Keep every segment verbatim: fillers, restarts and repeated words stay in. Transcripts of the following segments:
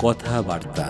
কথাবার্তা।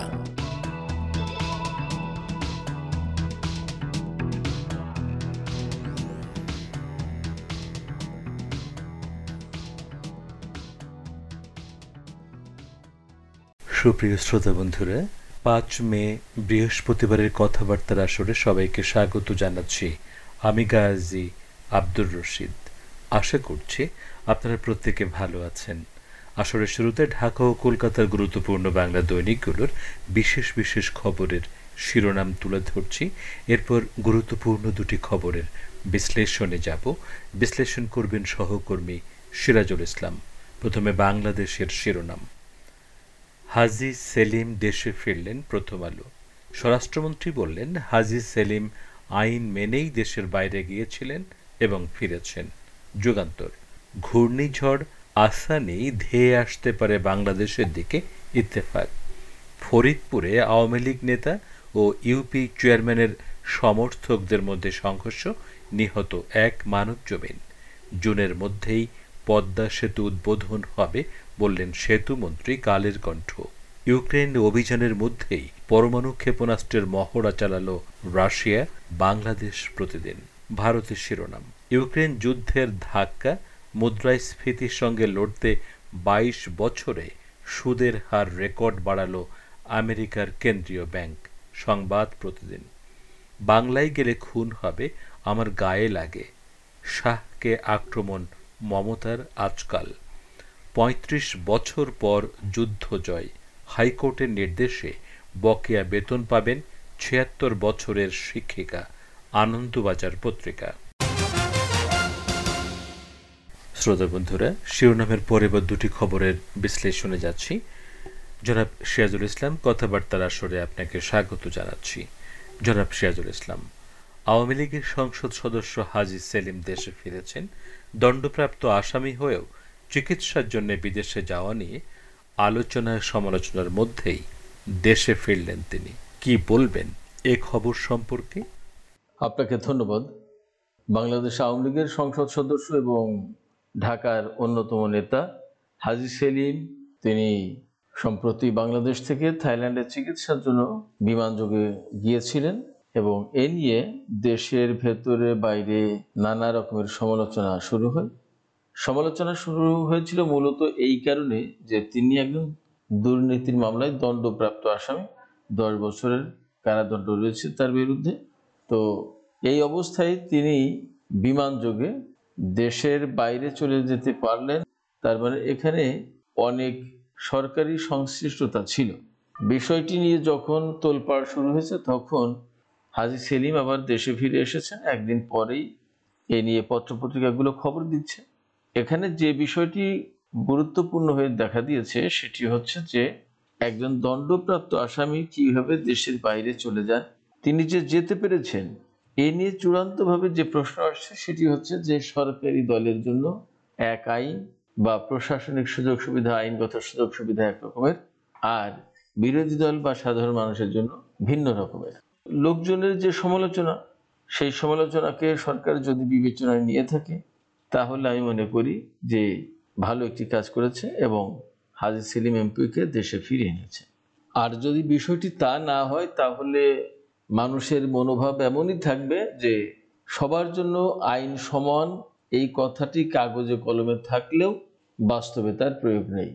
সুপ্রিয় শ্রোতা বন্ধুরা, পাঁচ মে বৃহস্পতিবারের কথাবার্তার আসরে সবাইকে স্বাগত জানাচ্ছি। আমি গাজী আব্দুর রশিদ। আশা করছি আপনারা প্রত্যেকে ভালো আছেন। আসরের শুরুতে ঢাকা ও কলকাতার গুরুত্বপূর্ণ বাংলা দৈনিকগুলোর বিশেষ বিশেষ খবরের শিরোনাম তুলে ধরছি। এরপর গুরুত্বপূর্ণ দুটি খবরের বিশ্লেষণে যাব। বিশ্লেষণ করবেন সহকর্মী সিরাজুল ইসলাম। প্রথমে বাংলাদেশের শিরোনাম। হাজী সেলিম দেশে ফিরলেন। প্রথম আলো। স্বরাষ্ট্রমন্ত্রী বললেন, হাজী সেলিম আইন মেনেই দেশের বাইরে গিয়েছিলেন এবং ফিরেছেন। যুগান্তর। ঘূর্ণিঝড় আসানি ধেয়ে আসতে পারে বাংলাদেশের দিকে। ইত্তেফাক। ফরিদপুরে আওয়ামী লীগ নেতা ও ইউপি চেয়ারম্যানের সমর্থকদের মধ্যে সংঘর্ষ, নিহত এক মানবজমিন। জুনের মধ্যেই পদ্মা সেতু উদ্বোধন হবে বললেন সেতুমন্ত্রী। কালের কণ্ঠ। ইউক্রেন অভিযানের মধ্যেই পরমাণু ক্ষেপণাস্ত্রের মহড়া চালালো রাশিয়া। বাংলাদেশ প্রতিদিন। ভারতের শিরোনাম। ইউক্রেন যুদ্ধের ধাক্কা, মুদ্রাস্ফীতির সঙ্গে লড়তে বাইশ বছরে সুদের হার রেকর্ড বাড়ালো আমেরিকার কেন্দ্রীয় ব্যাংক। সংবাদ প্রতিদিন। বাংলায় গেলে খুন হবে, আমার গায়ে লাগে। শাহকে আক্রমণ মমতার আজকাল। পঁয়ত্রিশ বছর পর যুদ্ধ জয়, হাইকোর্টের নির্দেশে বকেয়া বেতন পাবেন ছিয়াত্তর বছরের শিক্ষিকা। আনন্দবাজার পত্রিকা। শ্রোতা বন্ধুরা, শিরোনামের পরে বা দুটি খবরের বিশ্লেষণে যাচ্ছি। জনাব সিরাজুল ইসলাম, কথাবার্তার আসরে আপনাকে স্বাগত জানাচ্ছি। জনাব সিরাজুল ইসলাম, আওয়ামী লীগের সংসদ সদস্য হাজী সেলিম দেশে ফিরেছেন। দণ্ডপ্রাপ্ত আসামি হয়েও চিকিৎসার জন্য বিদেশে যাওয়া নিয়ে আলোচনা সমালোচনার মধ্যেই দেশে ফিরলেন তিনি। কি বলবেন এ খবর সম্পর্কে? আপনাকে ধন্যবাদ। বাংলাদেশ আওয়ামী লীগের সংসদ সদস্য এবং ঢাকার অন্যতম নেতা হাজী সেলিম, তিনি সম্প্রতি বাংলাদেশ থেকে থাইল্যান্ডে চিকিৎসার জন্য বিমানযোগে গিয়েছিলেন এবং এ নিয়ে দেশের ভেতরে বাইরে নানা রকমের সমালোচনা শুরু হয়। সমালোচনা শুরু হয়েছিল মূলত এই কারণে যে তিনি একজন দুর্নীতির মামলায় দণ্ডপ্রাপ্ত আসামি, দশ বছরের কারাদণ্ড রয়েছে তার বিরুদ্ধে। তো এই অবস্থায় তিনি বিমানযোগে দেশের বাইরে চলে যেতে পারলেন। তার মানে এখানে অনেক সরকারি সংশ্লিষ্টতা ছিল। বিষয়টি নিয়ে যখন তোলপাড় শুরু হয়েছে তখন হাজী সেলিম আবার দেশে ফিরে এসেছেন। একদিন পরেই এ নিয়ে পত্রপত্রিকাগুলো খবর দিচ্ছে। এখানে যে বিষয়টি গুরুত্বপূর্ণ হয়ে দেখা দিয়েছে সেটি হচ্ছে যে একজন দণ্ডপ্রাপ্ত আসামি কিভাবে দেশের বাইরে চলে যান, তিনি যে যেতে পেরেছেন এ নিয়ে চূড়ান্তভাবে যে প্রশ্ন আসছে সেটি হচ্ছে যে সরকারি দলের জন্য এক আইন বা প্রশাসনিক সুযোগ সুবিধা, আইনগত সুযোগ সুবিধা এক রকমের, আর বিরোধী দল বা সাধারণ মানুষের জন্য ভিন্ন রকমের। লোকজনের যে সমালোচনা, সেই সমালোচনাকে সরকার যদি বিবেচনায় নিয়ে থাকে তাহলে আমি মনে করি যে ভালো একটি কাজ করেছে এবং হাজী সেলিম এমপিকে দেশে ফিরিয়ে এনেছে। আর যদি বিষয়টি তা না হয় তাহলে মানুষের মনোভাব এমনই থাকবে যে সবার জন্য আইন সমান, এই কথাটি কাগজে কলমে থাকলেও বাস্তবে তার প্রয়োগ নেই।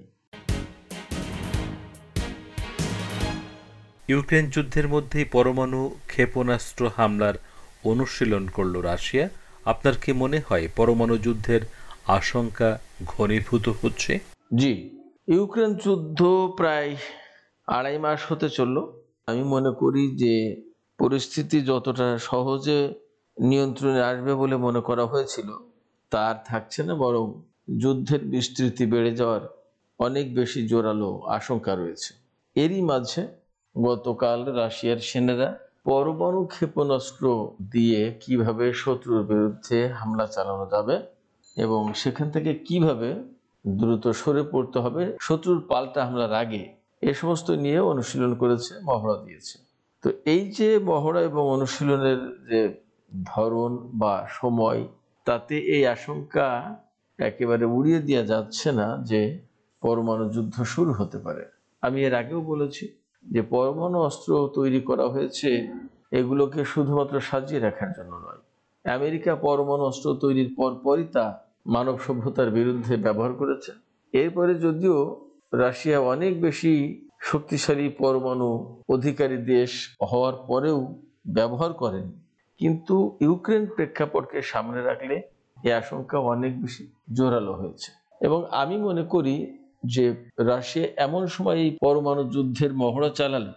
ইউক্রেন যুদ্ধের মধ্যেই পরমাণু ক্ষেপণাস্ত্র হামলার অনুশীলন করল রাশিয়া। আপনার কি মনে হয় পরমাণু যুদ্ধের আশঙ্কা ঘনীভূত হচ্ছে? জি, ইউক্রেন যুদ্ধ প্রায় আড়াই মাস হতে চলল। আমি মনে করি যে পরিস্থিতি যতটা সহজে নিয়ন্ত্রণে আসবে বলে মনে করা হয়েছিল তার থাকছে না, বরং যুদ্ধের বিস্তৃতি বেড়ে যাওয়ার অনেক বেশি জোরালো আশঙ্কা রয়েছে। এরই মাঝে গতকাল রাশিয়ার সেনারা পরমাণু ক্ষেপণাস্ত্র দিয়ে কিভাবে শত্রুর বিরুদ্ধে হামলা চালানো যাবে এবং সেখান থেকে কিভাবে দ্রুত সরে পড়তে হবে শত্রুর পাল্টা হামলার আগে, এ সমস্ত নিয়ে অনুশীলন করেছে, মহড়া দিয়েছে। তো এই যে মহড়া এবং অনুশীলনের যে ধরন বা সময়, তাতে এই আশঙ্কা একেবারে উড়িয়ে দেওয়া যাচ্ছে না যে পরমাণু যুদ্ধ শুরু হতে পারে। আমি এর আগেও বলেছি যে পরমাণু অস্ত্র তৈরি করা হয়েছে এগুলোকে শুধুমাত্র সাজিয়ে রাখার জন্য নয়। আমেরিকা পরমাণু অস্ত্র তৈরির পরপরই তা মানব সভ্যতার বিরুদ্ধে ব্যবহার করেছে। এরপরে যদিও রাশিয়া অনেক বেশি শক্তিশালী পরমাণু অধিকারী দেশ হওয়ার পরেও ব্যবহার করেন, কিন্তু ইউক্রেন প্রেক্ষাপটকে সামনে রাখলে এই আশঙ্কা অনেক বেশি জোরালো হয়েছে। এবং আমি মনে করি যে রাশিয়া এমন সময় এই পরমাণু যুদ্ধের মহড়া চালালে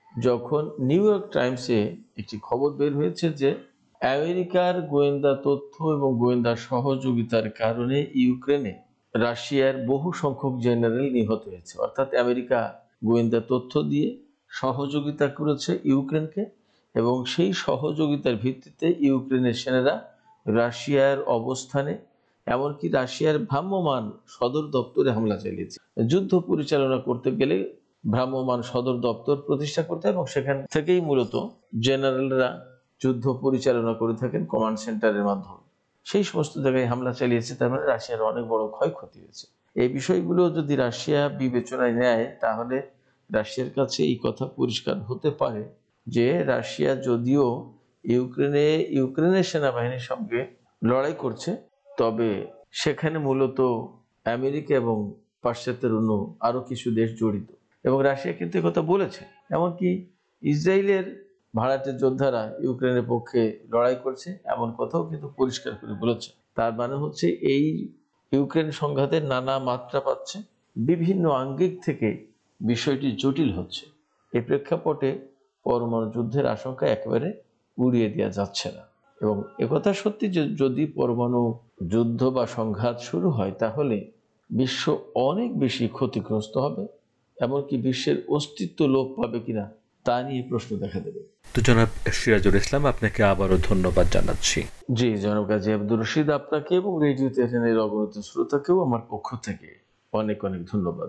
যখন নিউ ইয়র্ক টাইমসে একটি খবর বের হয়েছে যে আমেরিকার গোয়েন্দা তথ্য এবং গোয়েন্দা সহযোগিতার কারণে ইউক্রেনে রাশিয়ার বহু সংখ্যক জেনারেল নিহত হয়েছে। অর্থাৎ আমেরিকা গোয়েন্দা তথ্য দিয়ে সহযোগিতা করেছে ইউক্রেনকে, এবং সেই সহযোগিতার ভিত্তিতে ইউক্রেনের সেনারা রাশিয়ার অবস্থানে, এমনকি রাশিয়ার ভ্রাম্যমাণ সদর দপ্তরে হামলা চালিয়েছে। যুদ্ধ পরিচালনা করতে গেলে ভ্রাম্যমাণ সদর দপ্তর প্রতিষ্ঠা করতে হয় এবং সেখান থেকেই মূলত জেনারেলরা যুদ্ধ পরিচালনা করে থাকেন কমান্ড সেন্টারের মাধ্যমে। সেই সমস্ত জায়গায় হামলা চালিয়েছে, তার মানে রাশিয়ার অনেক বড় ক্ষয়ক্ষতি হয়েছে। এই বিষয়গুলো যদি রাশিয়া বিবেচনায় নেয় তাহলে রাশিয়ার কাছে এই কথা পরিষ্কার হতে পারে যে রাশিয়া যদিও ইউক্রেনে ইউক্রেনের সেনাবাহিনীর সঙ্গে লড়াই করছে, তবে সেখানে মূলত আমেরিকা এবং পাশ্চাত্যের অন্য আরো কিছু দেশ জড়িত। এবং রাশিয়া কিন্তু কথা বলেছে, এমনকি ইসরায়েলের ভাড়াটে যোদ্ধারা ইউক্রেনের পক্ষে লড়াই করছে এমন কথাও কিন্তু পরিষ্কার করে বলেছে। তার মানে হচ্ছে এই ইউক্রেন সংঘাতের নানা মাত্রা পাচ্ছে, বিভিন্ন আঙ্গিক থেকে বিষয়টি জটিল হচ্ছে। এই প্রেক্ষাপটে পরমাণু যুদ্ধের আশঙ্কা একেবারে উড়িয়ে দেওয়া যাচ্ছে না। এবং একথা সত্যি যে যদি পরমাণু যুদ্ধ বা সংঘাত শুরু হয় তাহলে বিশ্ব অনেক বেশি ক্ষতিগ্রস্ত হবে, এমনকি বিশ্বের অস্তিত্ব লোপ পাবে কিনা তা নিয়ে প্রশ্ন দেখা দেবে। তো জনাব সিরাজুল ইসলাম, আপনাকে আবারও ধন্যবাদ জানাচ্ছি। জি জনাব গাজী আব্দুর রশিদ, আপনাকে এবং রেডিও তেহরানের অগণিত শ্রোতাকেও আমার পক্ষ থেকে অনেক অনেক ধন্যবাদ।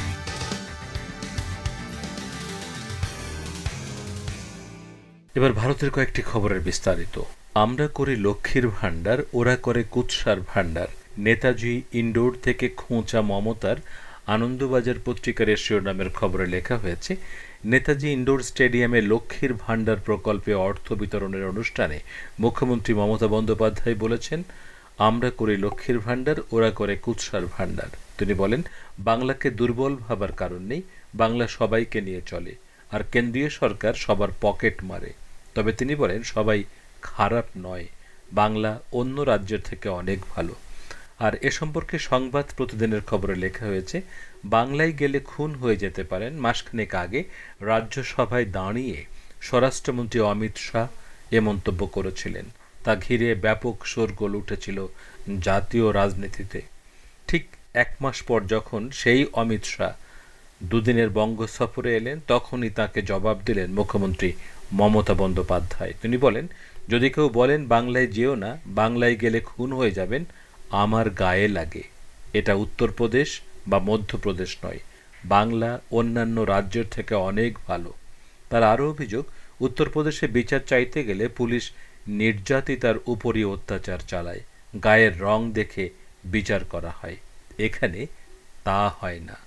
এবার ভারতের কয়েকটি খবরের বিস্তারিত। আমরা করি লক্ষ্মীর ভাণ্ডার, ওরা করে কুৎসার ভাণ্ডার। নেতাজি ইনডোর থেকে খোঁচা মমতার আনন্দবাজার পত্রিকার শিরোনামের খবরে লেখা হয়েছে, নেতাজি ইনডোর স্টেডিয়ামে লক্ষ্মীর ভাণ্ডার প্রকল্পে অর্থ বিতরণের অনুষ্ঠানে মুখ্যমন্ত্রী মমতা বন্দ্যোপাধ্যায় বলেছেন, আমরা করি লক্ষ্মীর ভাণ্ডার, ওরা করে কুৎসার ভাণ্ডার। তিনি বলেন, বাংলাকে দুর্বল ভাবার কারণ নেই, বাংলা সবাইকে নিয়ে চলে, আর কেন্দ্রীয় সরকার সবার পকেট মারে। তবে তিনি বলেন, সবাই খারাপ নয়, বাংলা অন্য রাজ্যের থেকে অনেক ভালো। আর এ সম্পর্কে সংবাদ প্রতিদিনের খবরে লেখা হয়েছে, বাংলায় গেলে খুন হয়ে যেতে পারেন। মাসখানেক আগে রাজ্যসভায় দাঁড়িয়ে স্বরাষ্ট্রমন্ত্রী অমিত শাহ এ মন্তব্য করেছিলেন। তা ঘিরে ব্যাপক শোরগোল উঠেছিল জাতীয় রাজনীতিতে। ঠিক এক মাস পর যখন সেই অমিত শাহ দুদিনের বঙ্গ সফরে এলেন, তখনই তাকে জবাব দিলেন মুখ্যমন্ত্রী মমতা বন্দ্যোপাধ্যায়। তিনি বলেন, যদি কেউ বলেন বাংলায় যেও না, বাংলায় গেলে খুন হয়ে যাবেন, আমার গায়ে লাগে। এটা উত্তরপ্রদেশ বা মধ্যপ্রদেশ নয়, বাংলা অন্যান্য রাজ্যের থেকে অনেক ভালো। তার আরও অভিযোগ, উত্তরপ্রদেশে বিচার চাইতে গেলে পুলিশ নির্যাতিতার উপরই অত্যাচার চালায়, গায়ের রং দেখে বিচার করা হয়। এখানে তা হয় না।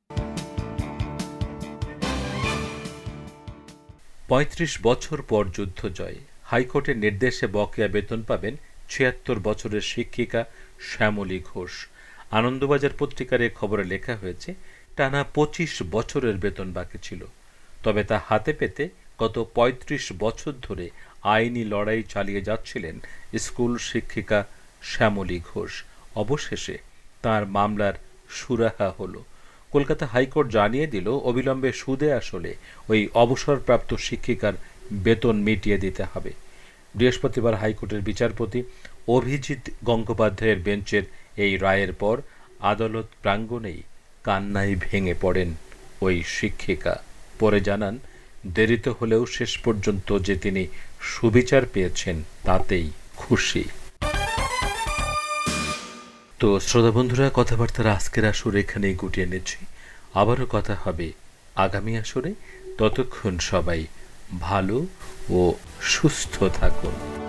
পঁয়ত্রিশ বছর পর যুদ্ধ জয়, হাইকোর্টের নির্দেশে বকেয়া বেতন পাবেন ছিয়াত্তর বছরের শিক্ষিকা শ্যামলী ঘোষ। আনন্দবাজার পত্রিকার এ খবরে লেখা হয়েছে, টানা পঁচিশ বছরের বেতন বাকি ছিল, তবে তা হাতে পেতে গত পঁয়ত্রিশ বছর ধরে আইনি লড়াই চালিয়ে যাচ্ছিলেন স্কুল শিক্ষিকা শ্যামলী ঘোষ। অবশেষে তার মামলার সুরাহা হলো। কলকাতা হাইকোর্ট জানিয়ে দিল, অবিলম্বে সুদে আসলে ওই অবসরপ্রাপ্ত শিক্ষিকার বেতন মিটিয়ে দিতে হবে। বৃহস্পতিবার হাইকোর্টের বিচারপতি অভিজিৎ গঙ্গোপাধ্যায়ের বেঞ্চের এই রায়ের পর আদালত প্রাঙ্গণেই কান্নায় ভেঙে পড়েন ওই শিক্ষিকা। পরে জানান, দেরিতে হলেও শেষ পর্যন্ত যে তিনি সুবিচার পেয়েছেন তাতেই খুশি। তো শ্রোতা বন্ধুরা, কথাবার্তার আজকের আসর এখানেই গুটিয়ে নিচ্ছি। আবারও কথা হবে আগামী আসরে। ততক্ষণ সবাই ভালো ও সুস্থ থাকুন।